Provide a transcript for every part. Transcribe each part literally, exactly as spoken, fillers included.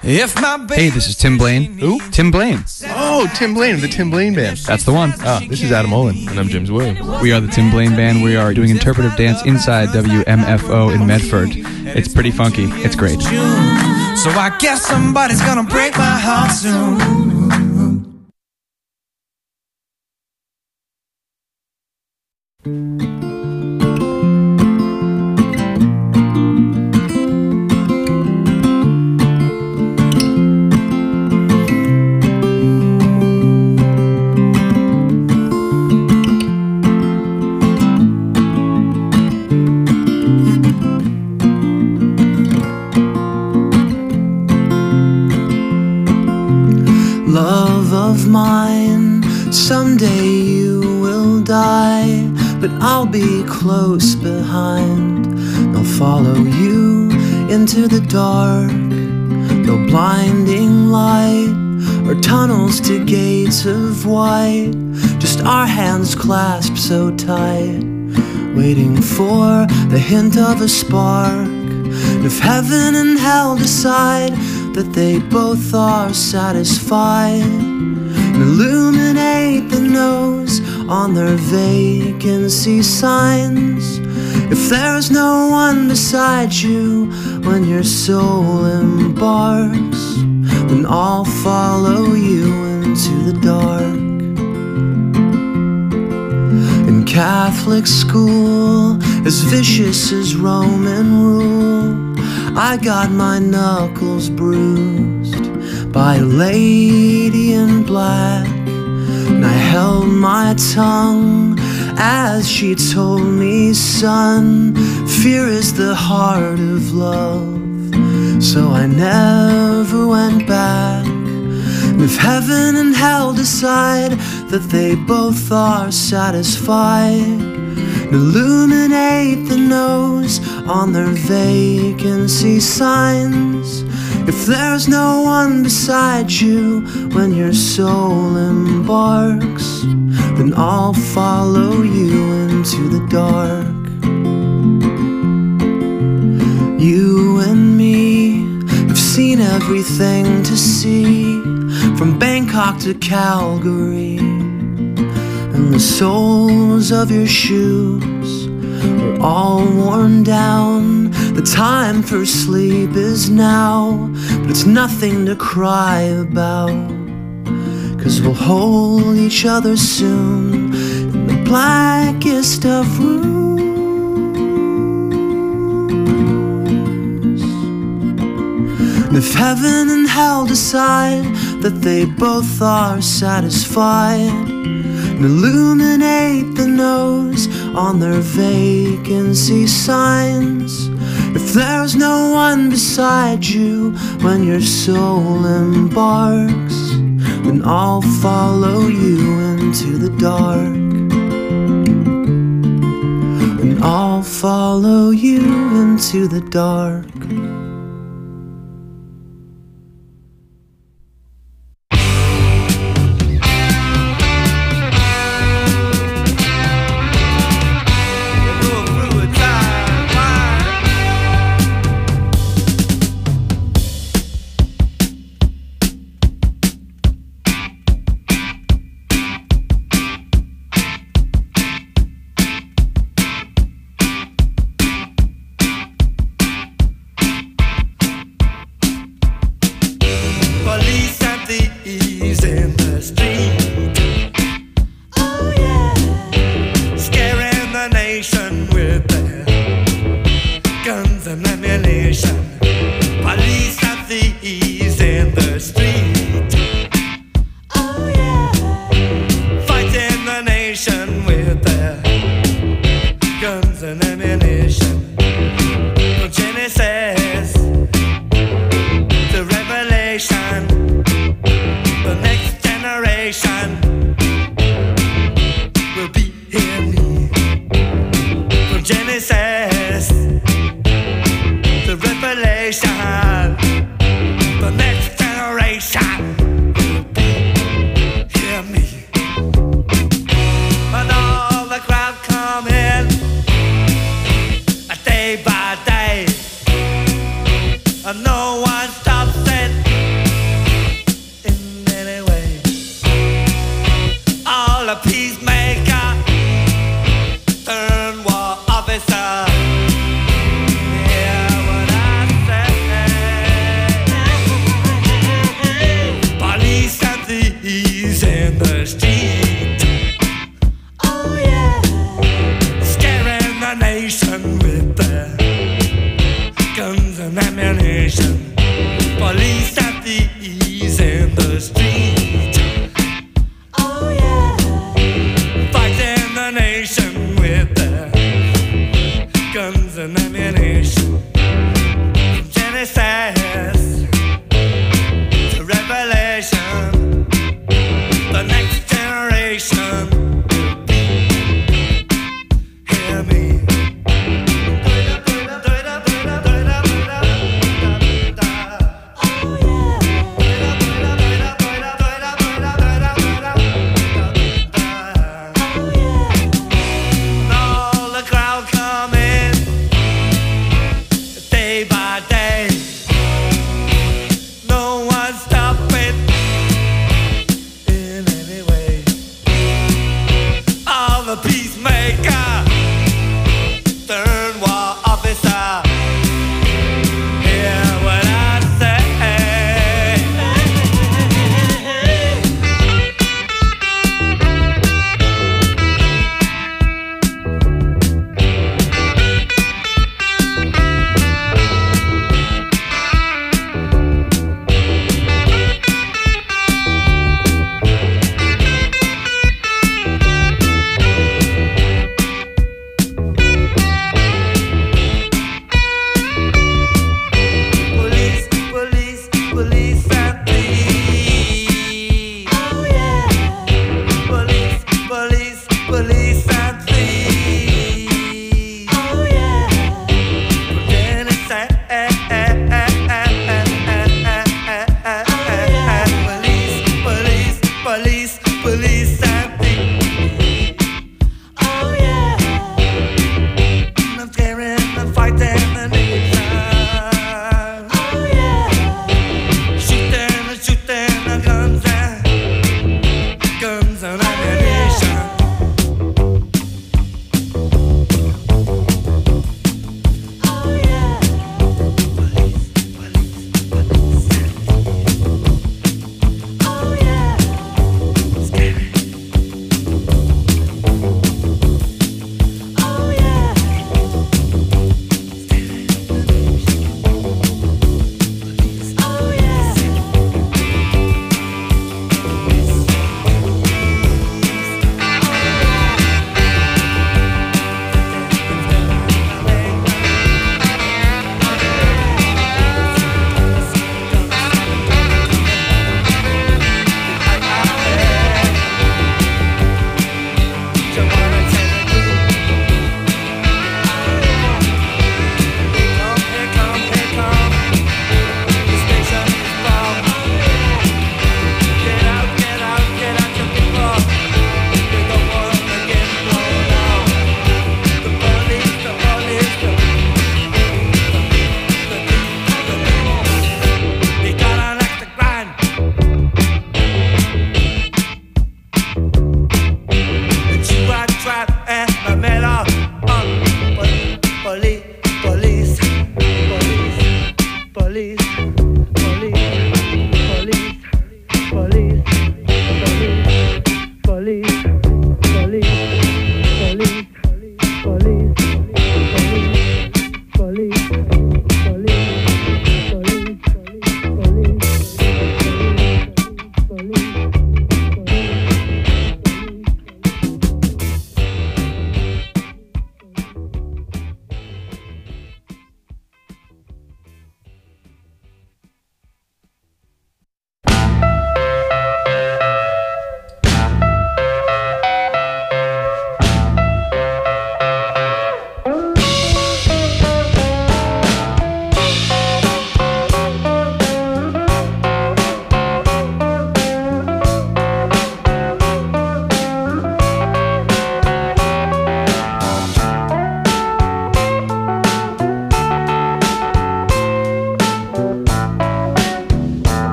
If my Hey, this is Tim Blaine. Who? Tim Blaine. Oh, Tim Blaine of the Tim Blaine Band. That's the one. Ah, this is Adam Olin. And I'm James Williams. We are the Tim Blaine Band. We are doing interpretive dance inside W M F O in Medford. It's pretty funky. It's great. So I guess somebody's gonna break my heart soon. Love of mine, someday you will die, but I'll be close behind. They'll follow you into the dark, no blinding light or tunnels to gates of white, just our hands clasped so tight, waiting for the hint of a spark. And if heaven and hell decide that they both are satisfied, and illuminate the nose on their vacancy signs. If there's no one beside you when your soul embarks, then I'll follow you into the dark. In Catholic school, as vicious as Roman rule, I got my knuckles bruised by a lady in black, and I held my tongue as she told me, son, fear is the heart of love. So I never went back. And if heaven and hell decide that they both are satisfied, illuminate the nose on their vacancy signs. If there's no one beside you when your soul embarks, then I'll follow you into the dark. You and me have seen everything to see, from Bangkok to Calgary, and the soles of your shoes are all worn down. The time for sleep is now, but it's nothing to cry about, 'cause we'll hold each other soon in the blackest of rooms. And if heaven and hell decide that they both are satisfied, and illuminate the nose on their vacancy signs. If there's no one beside you when your soul embarks, then I'll follow you into the dark. And I'll follow you into the dark. No one stops it. and ammunition, police and thieves in the street. Oh yeah, fighting the nation with their guns and ammunition. From Genesis to Revelation, the next generation will be. Hear me. Oh yeah.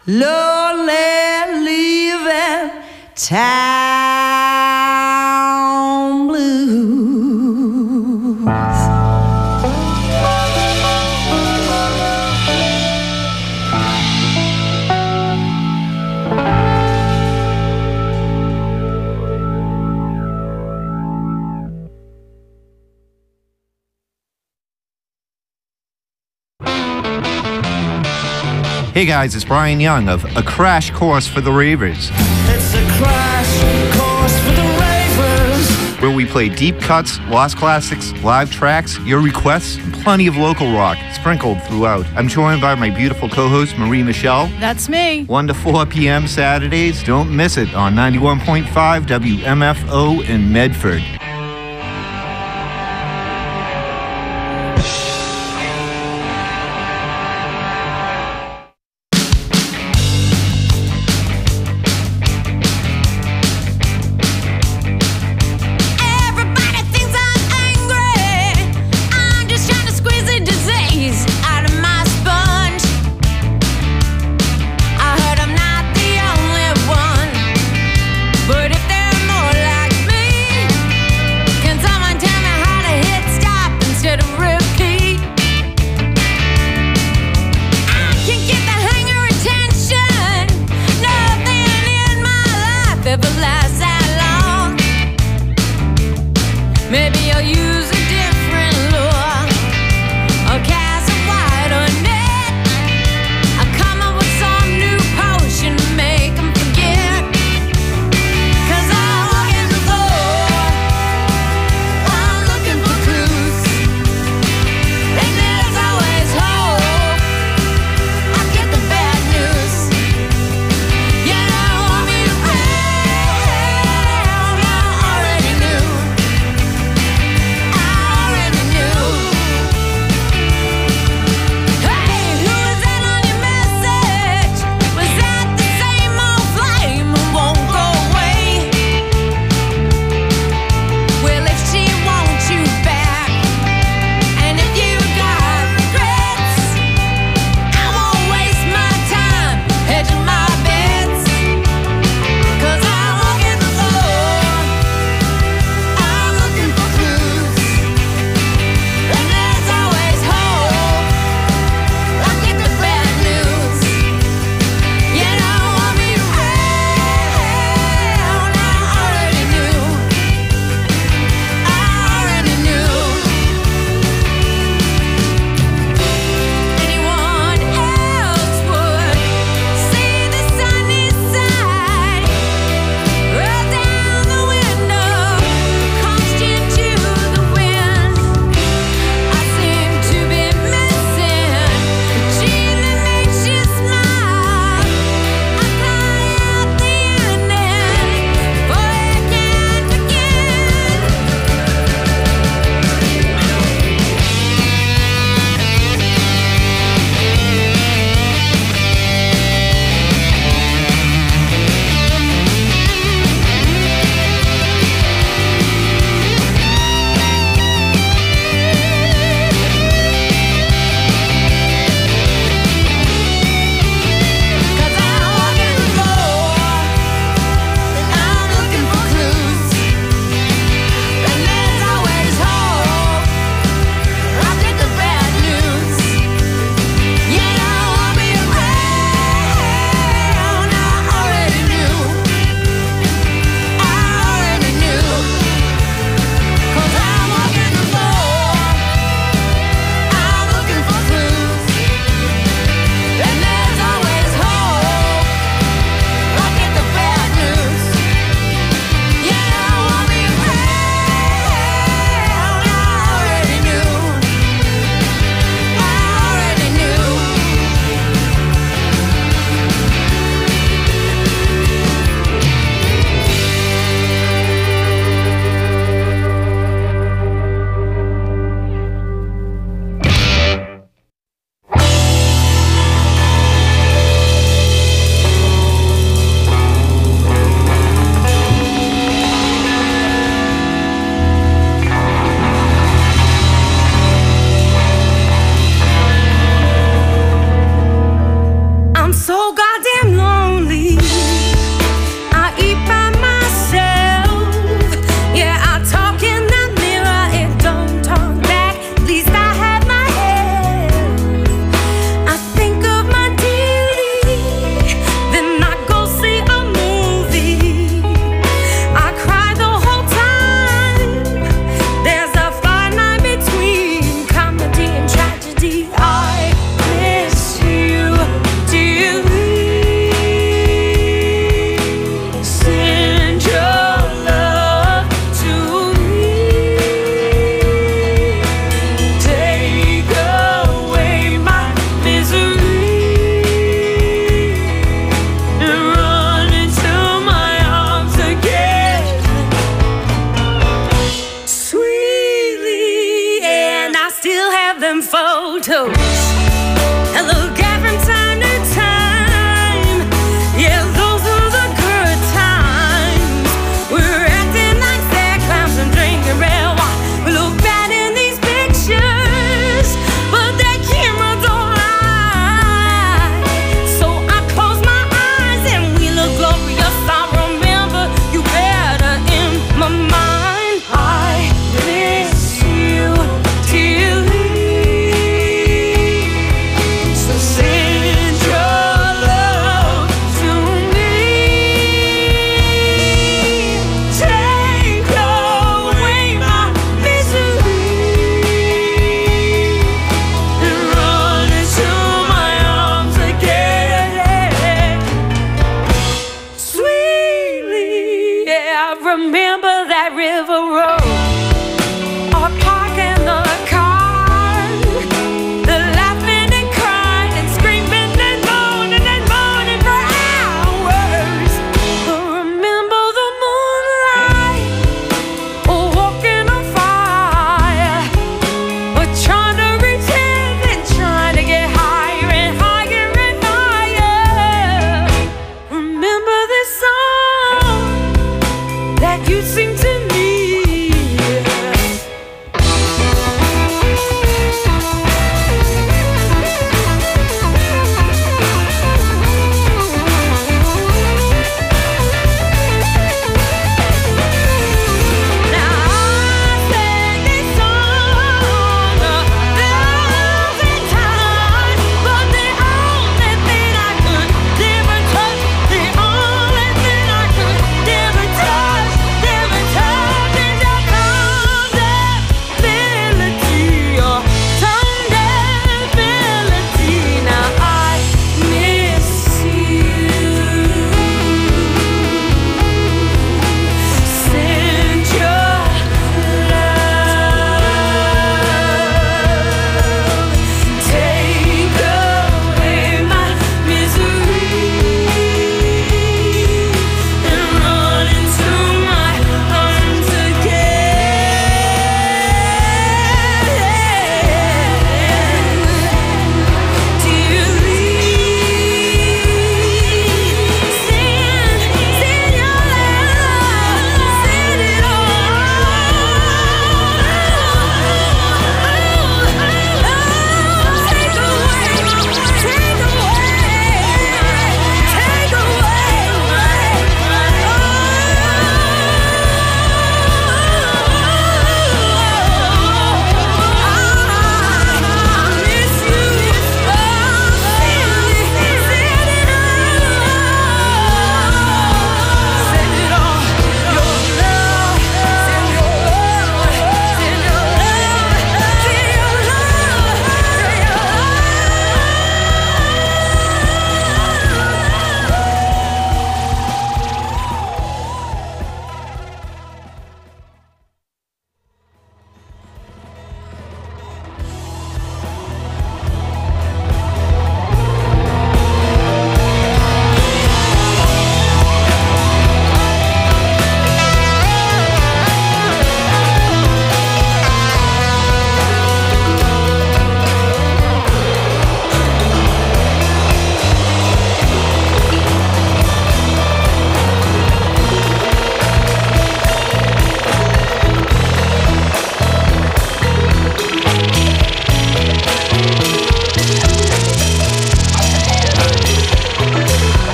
lonely leaving town blues. Hey guys, it's Brian Young of A Crash Course for the Ravers. It's a crash course for the ravers. Where we play deep cuts, lost classics, live tracks, your requests, and plenty of local rock sprinkled throughout. I'm joined by my beautiful co-host, Marie Michelle. That's me. one to four p.m. Saturdays. Don't miss it on ninety-one point five W M F O in Medford. But if they're more like me,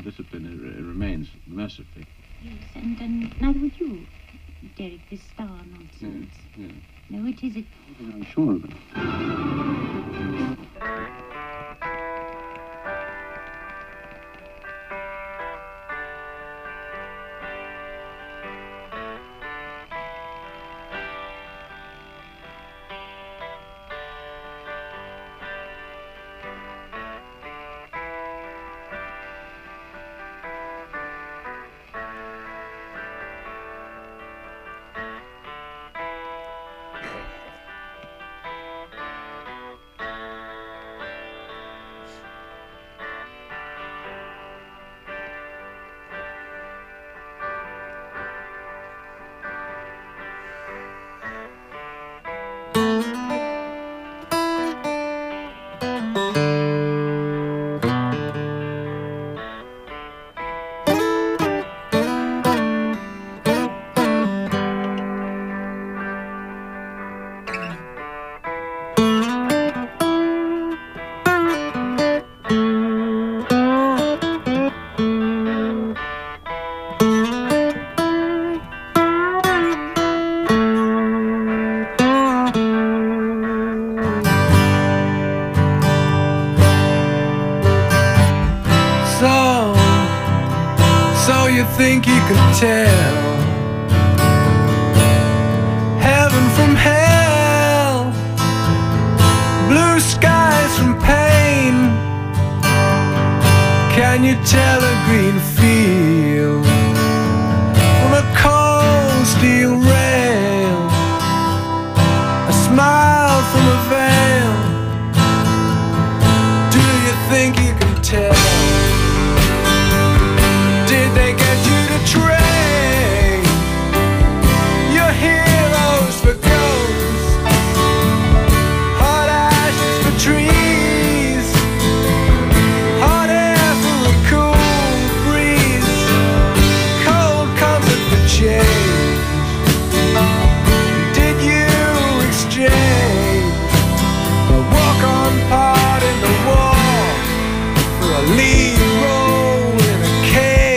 discipline it, it remains, mercifully. Yes, and, and neither would you, Derek, this star nonsense. Yeah, yeah. No, it isn't. I'm sure of it. Think you could tell heaven from hell, blue skies from pain? Can you tell a green field from a cold steel rail, a smile from a veil? Do you think you can tell? Train your heroes for ghosts, hot ashes for trees, hot air for a cool breeze, cold comfort for change. Did you exchange a walk-on part in the war for a lead role in a cage?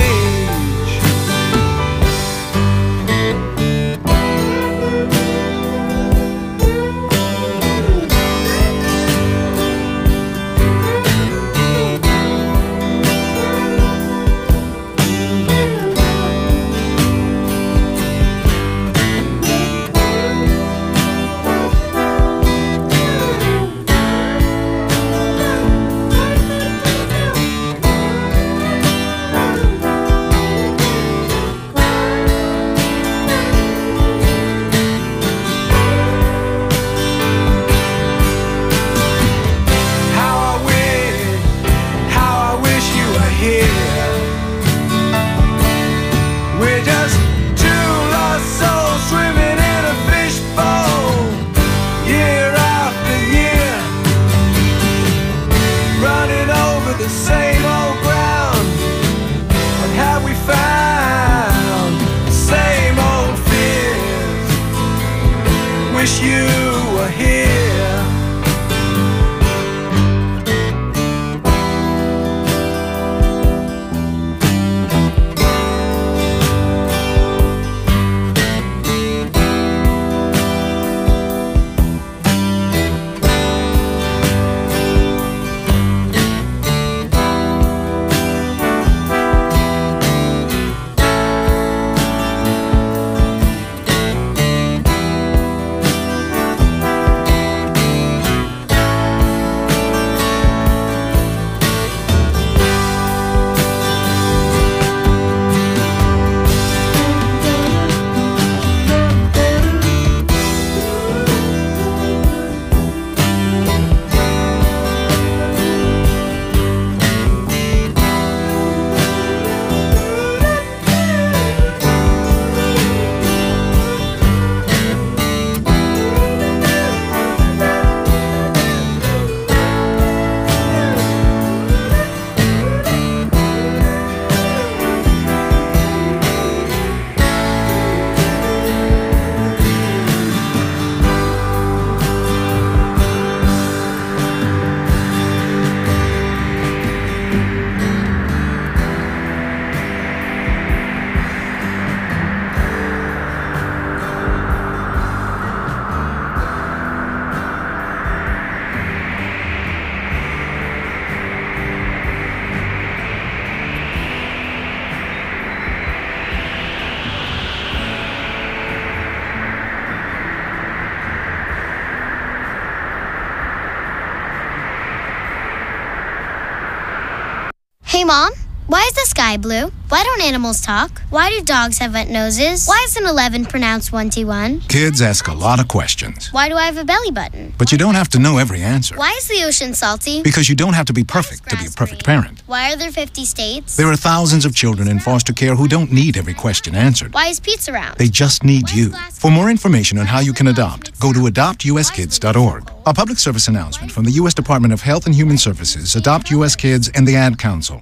Hey, Mom, why is the sky blue? Why don't animals talk? Why do dogs have wet noses? Why is an eleven pronounced one T one? Kids ask a lot of questions, Why do I have a belly button? but you don't have to know every answer. Why is the ocean salty? Because you don't have to be perfect to be a perfect parent. Why are there fifty states? There are thousands of children in foster care who don't need every question answered. Why is pizza round? They just need you. For more information on how you can adopt, go to adopt u s kids dot org. A public service announcement from the U S Department of Health and Human Services, Adopt U S Kids, and the Ad Council.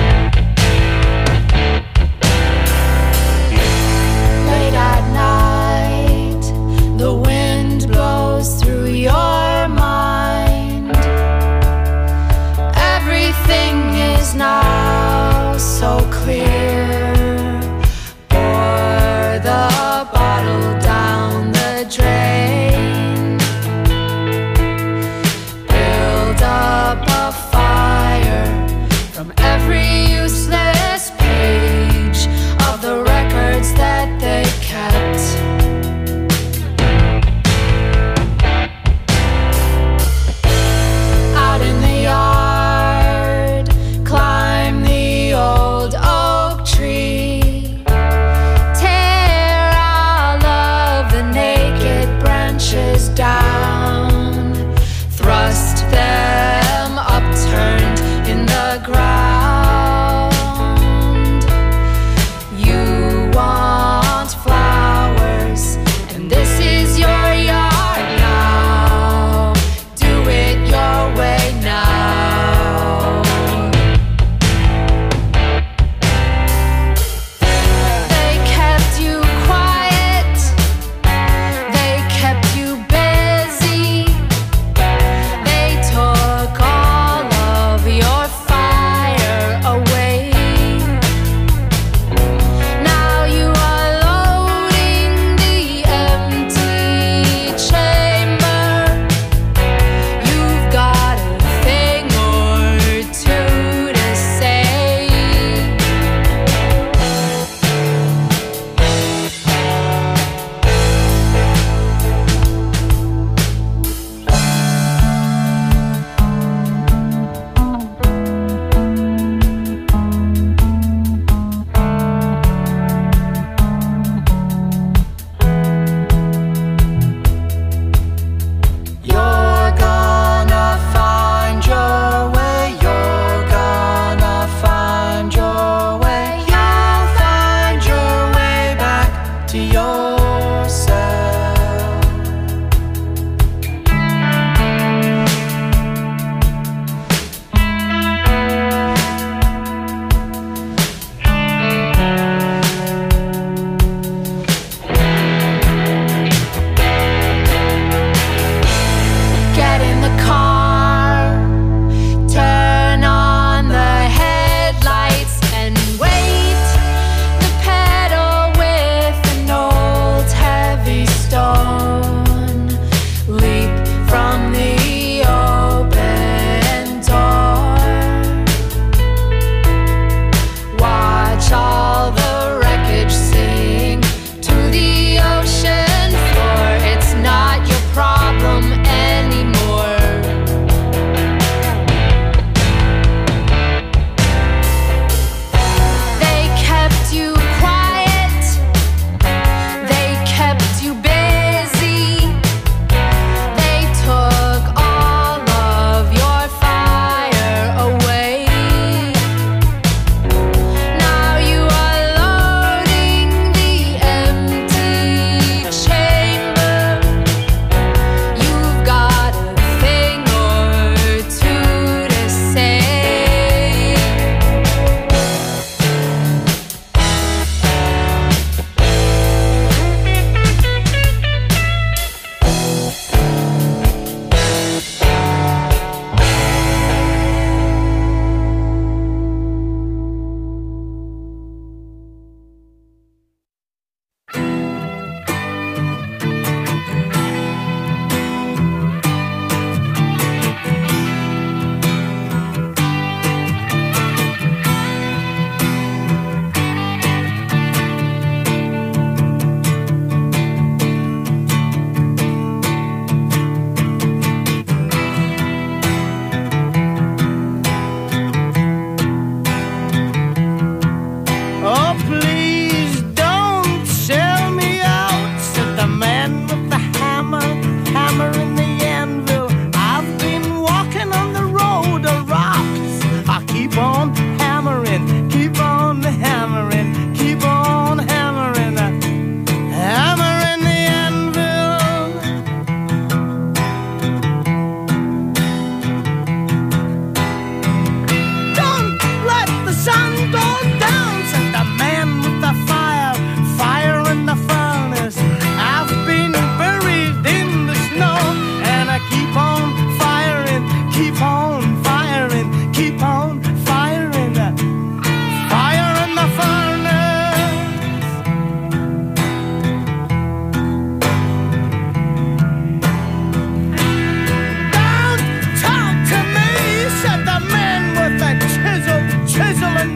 Late at night, the wind blows through your mind. Everything is now so clear. Pour the bottle down the drain. Build up a fire from every useless page of the records that they kept. Out in the yard, climb the old oak tree.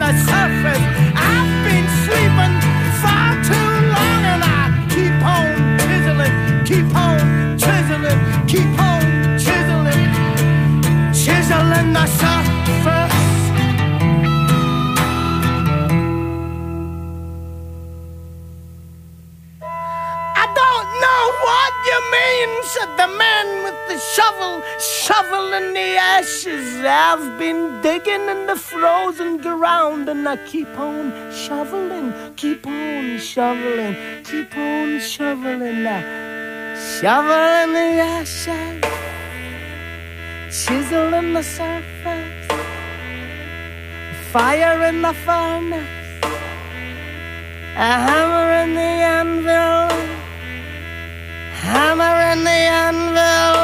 the surface. I've been sleeping far too long, and I keep on chiseling, keep on chiseling, keep on chiseling, chiseling the surface. I don't know what you mean, said the man with the shovel, shoveling the ashes. I've been digging in the frozen ground, and I keep on shoveling, keep on shoveling, keep on shoveling, uh, shoveling the ashes, chiseling the surface, fire in the furnace, a hammer in the anvil, hammer in the anvil.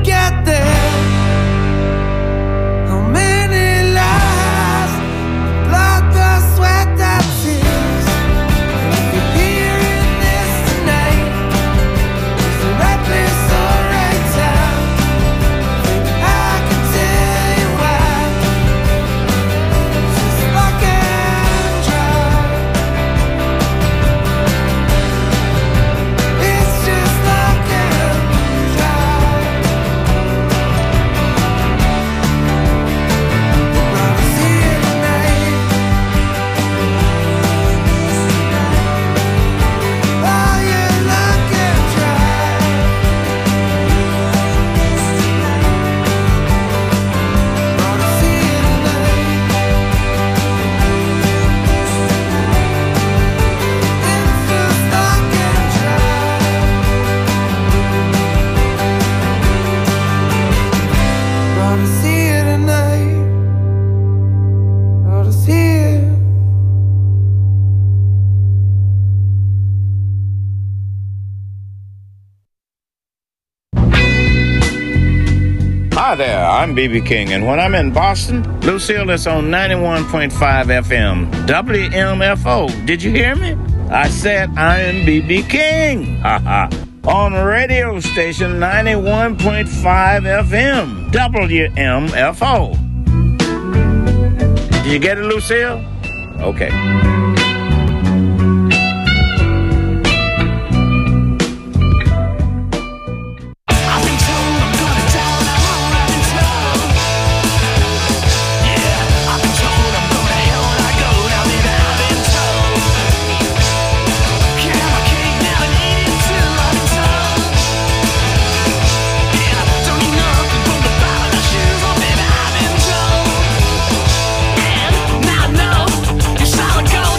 get there. How many lives, blood, the sweat, the tears. If you're hearing this tonight, it's the right place or right time. Maybe I can tell you why. It's just lock and drive. It's just lock and drive. We're gonna see it tonight. Oh, yeah, lock and drive. Gonna see it tonight. It's just lock and drive. Gonna see it tonight. Gonna see it. Hi there, I'm B B King, and when I'm in Boston, Lucille is on ninety-one point five F M, W M F O. Did you hear me? I said I'm B B King. Ha ha. On radio station ninety-one point five F M, W M F O. Did you get it, Lucille? Okay. Now I know you're solid gold.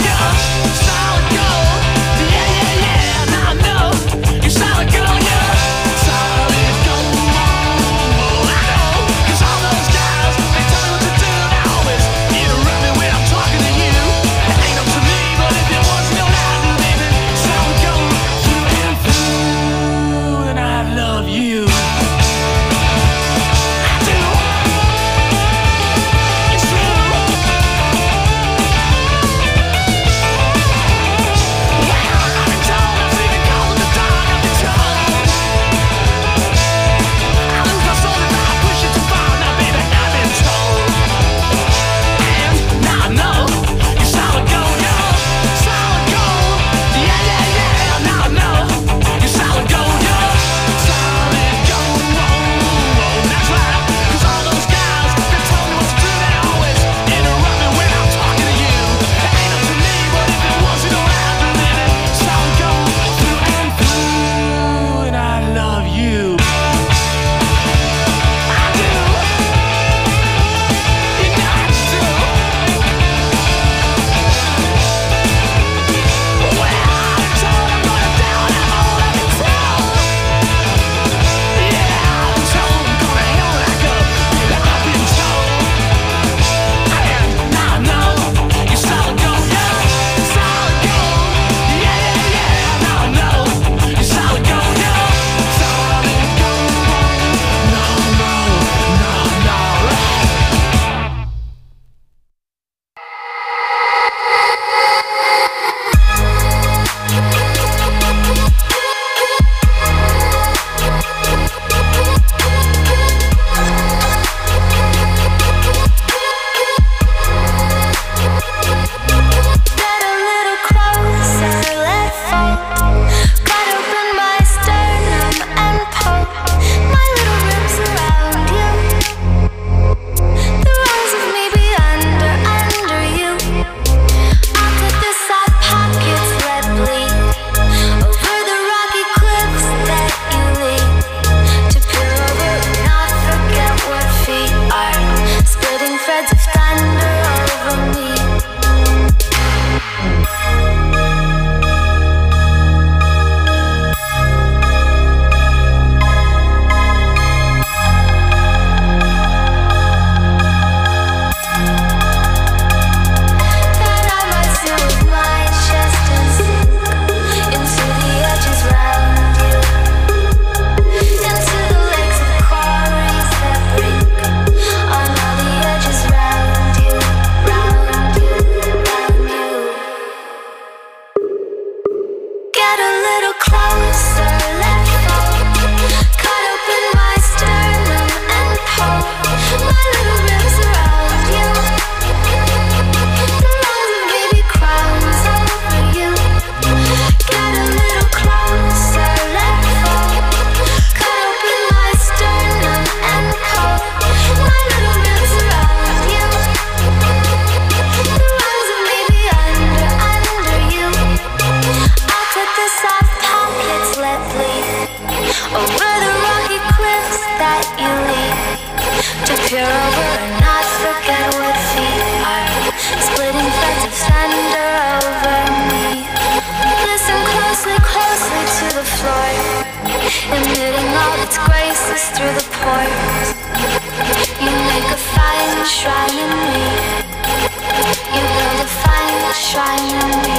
through the pores. You make a fine shrine in me. You build a fine shrine in me.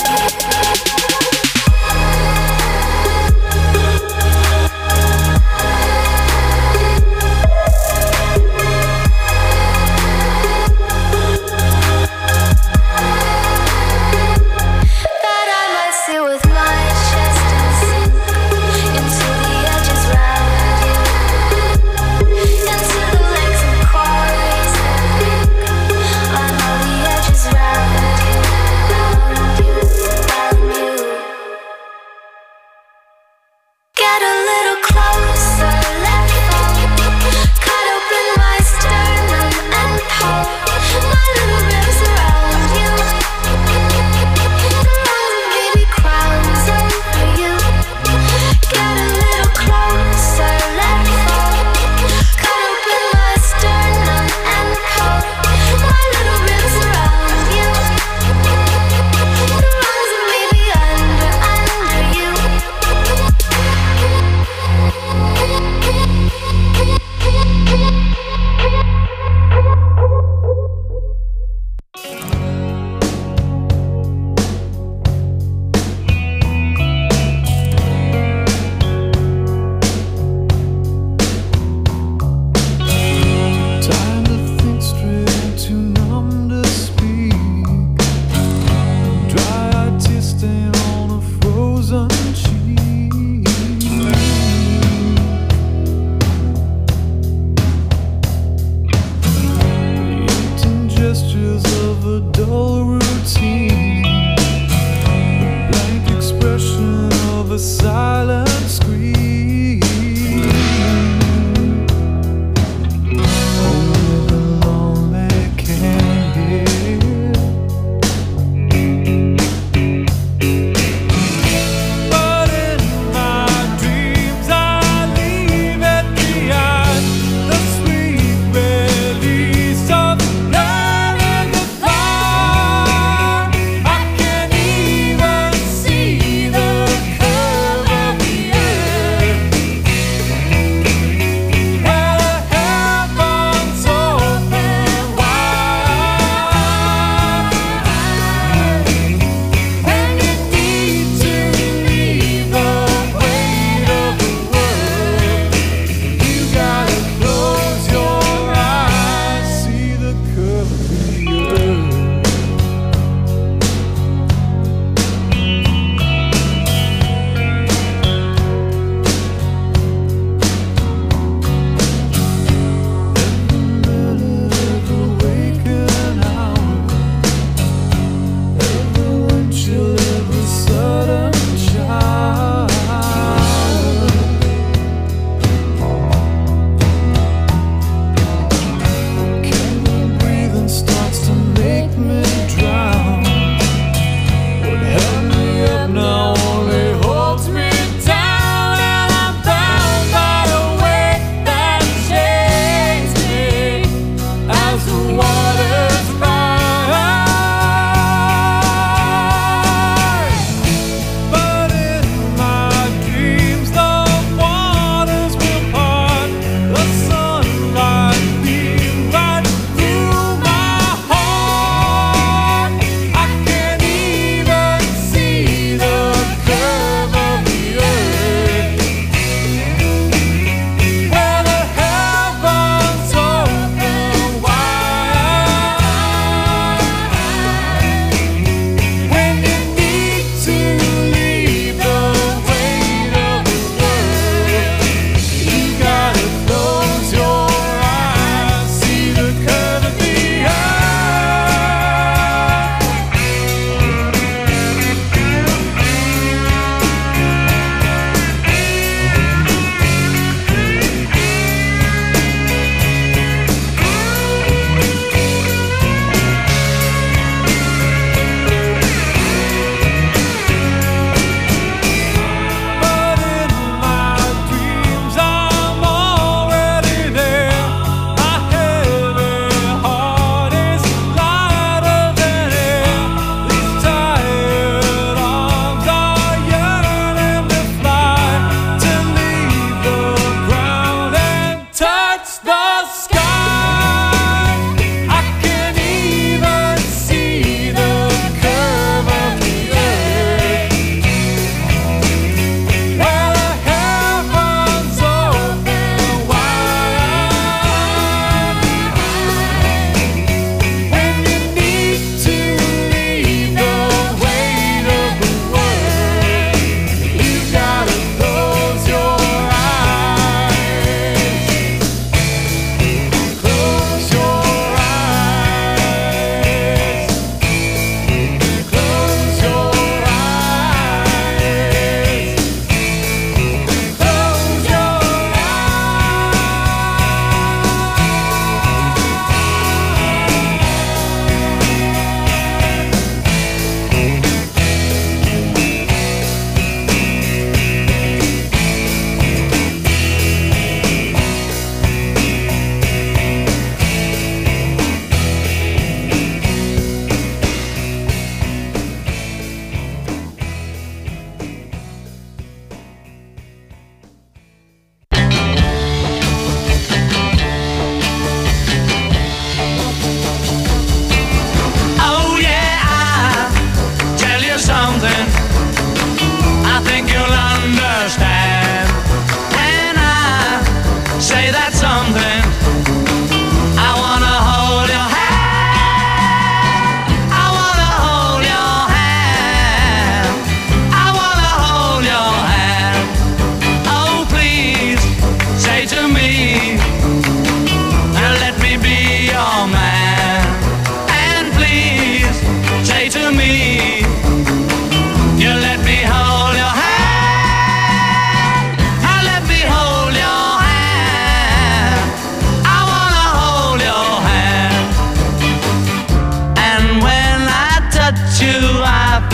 With my chest and sink into the edges round you.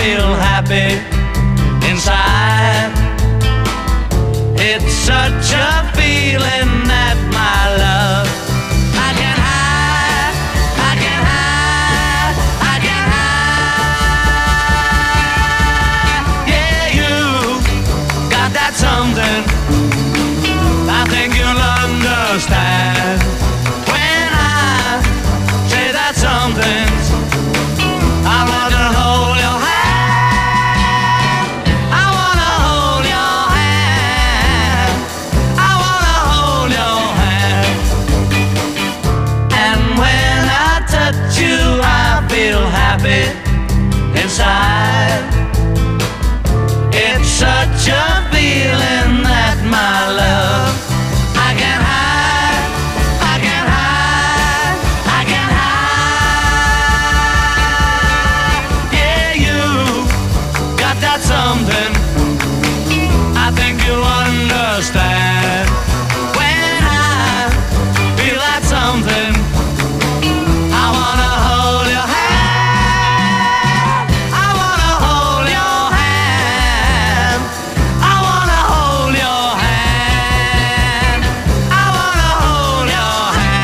feel happy inside. It's such a feeling that my love I can hide, I can hide, I can hide. Yeah, you got that something I think you'll understand when I say that something's. I wanna hold your hand. I wanna hold your hand. I wanna hold your hand. And when I touch you, I feel happy inside. It's such a feeling that my love I can hide, I can hide, I can hide. Yeah, you got that something I think you'll understand when I feel that something. I wanna hold your hand. I wanna hold your hand. I wanna hold your hand. I wanna hold your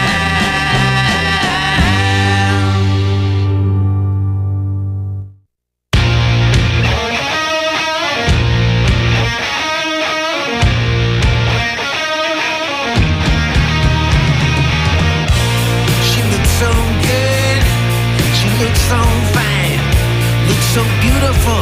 She looks so good, she looks so fine, looks so beautiful